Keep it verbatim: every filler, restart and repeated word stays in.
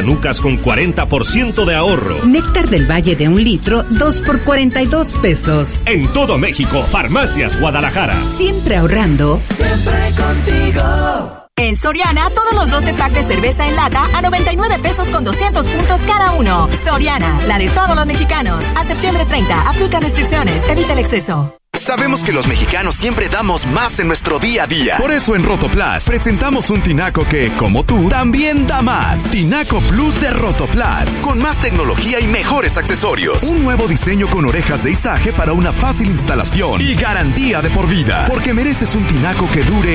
Canucas con cuarenta por ciento de ahorro. Néctar del Valle de un litro, dos por cuarenta y dos pesos. En todo México, Farmacias Guadalajara. Siempre ahorrando. Siempre contigo. En Soriana, todos los doce pack de cerveza en lata a noventa y nueve pesos con doscientos puntos cada uno. Soriana, la de todos los mexicanos. A septiembre treinta, aplica restricciones, evita el exceso. Sabemos que los mexicanos siempre damos más en nuestro día a día. Por eso en Rotoplas presentamos un tinaco que, como tú, también da más. Tinaco Plus de Rotoplas. Con más tecnología y mejores accesorios. Un nuevo diseño con orejas de izaje para una fácil instalación y garantía de por vida. Porque mereces un tinaco que dure